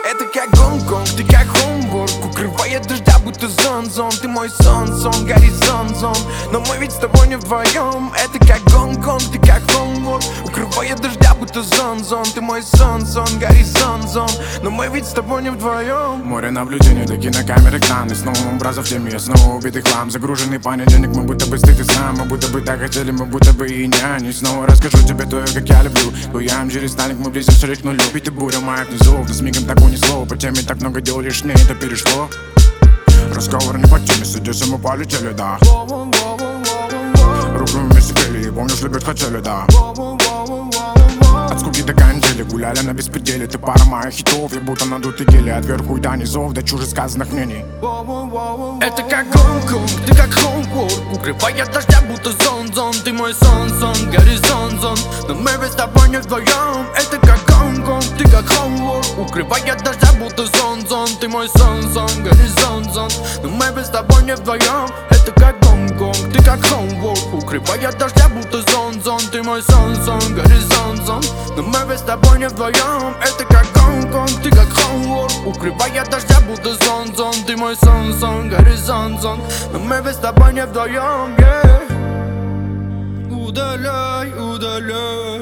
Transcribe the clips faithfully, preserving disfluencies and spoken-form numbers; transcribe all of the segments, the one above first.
Это как Гонконг, ты как Хомбург, укрывает дождя, будто зон-зон. Ты мой сон-сон, горизонт-зон, но мы ведь с тобой не вдвоем. Это как Гонконг, ты как Хомбург, укрывает дождя, будто зон-зон. Ты мой сон-сон, горизонт-зон, но мы ведь с тобой не вдвоем. Море наблюдений, до кинокамеры экраны. Снова образов в теме, снова убитый хлам. Загруженный понедельник, мы будто бы стыд и сам. Мы будто бы так хотели, мы будто бы и не они. Снова расскажу тебе то, как я люблю. Туям через сталик, мы близимся к нулю. Ведь и буря моя внизу, нас мигом так унесло. По теме так много дел лишнее, это перешло. Разговор не по теме, садись, мы полетели, да. Руку вместе пели, помнишь, любят хотели, да. От скуки до канители, гуляли на беспределе. Ты пара моих хитов, я будто надутый гели. От верху и до низов, до чужих сказанных мнений. Это как Гонконг, ты как Хомбург, укрывает дождя, будто зон-зон. Ты мой сон-сон, горизонт-зон, но мы ведь с тобой не вдвоем. Это как Гонконг, ты как Хомбург, укрывает дождя, будто зон-зон. Ты мой сон-сон, горизонт-зон, но мы ведь с тобой не вдвоем. Это как Гонконг, ты как Хомбург, укрывает дождя, будто зон-зон. Ты мой сон-сон, горизонт-зон, но мы ведь с тобой не вдвоем. Это как Гонконг, ты как Хомбург, укрывает дождя, будто зон-зон. Ты мой сон-сон, горизонт-зон, но мы ведь с тобой не вдвоем, yeah. Удаляй, удаляй,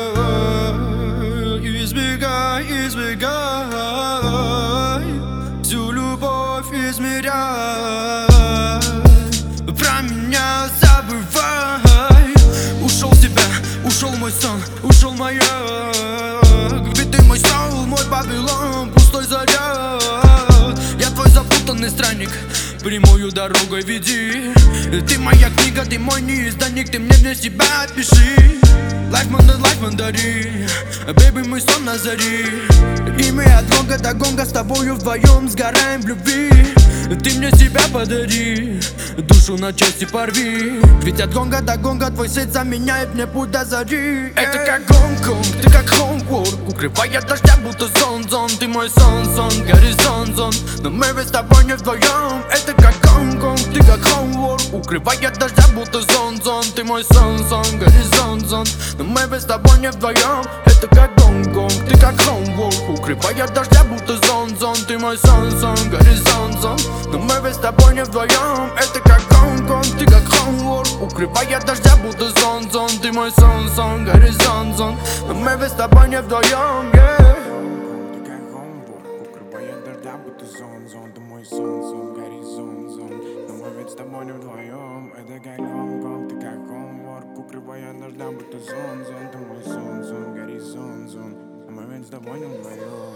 избегай, избегай, всю любовь измеряй, про меня забывай. Ушел с тебя, ушел мой сон, ушел моя. Ведь ты мой сон, мой Вавилон, пустой заряд. Я твой запутанный странник, прямую дорогой веди. Ты моя книга, ты мой неизданник, ты мне для себя пиши. Лайф мандар, лайф мандари, бэйби, мы сон на зари. И мы от гонга до гонга с тобою вдвоем сгораем в любви. Ты мне себя подари, душу на части порви. Ведь от гонга до гонга твой свет заменяет мне путь до зари. Это как Гонконг, ты как Хомбург, укрывает дождя, будто зон-зон. Ты мой сон-сон, горизонт-зон, но мы ведь с тобой не вдвоем. Это как Гонконг, ты как Хомбург, укрывает дождя, будто зон-зон. Ты мой сон-сон, горизонт-зон, но мы ведь с тобой не вдвоем. Это как Гонконг, ты как Хомбург, укрывает дождя, будто зон-зон. Ты мой сон-сон, горизонт-зон, но мы ведь с тобой не вдвоем. Это как Гонконг, ты как Хомбург, укрывает дождя, будто зон-зон. Ты мой сон-сон, горизонт-зон, но мы ведь с тобой не вдвоем, yeah. Ты как Хомбург, укрывает дождя, будто зон-зон. Ты мой сон-сон, горизонт-зон, но мы ведь с тобой не вдвоем. Это как Гонконг, ты как Хомбург, укрывает дождя, будто зон-зон. Ты мой сон-сон, горизонт-зон, но мы ведь с тобой не вдвоем.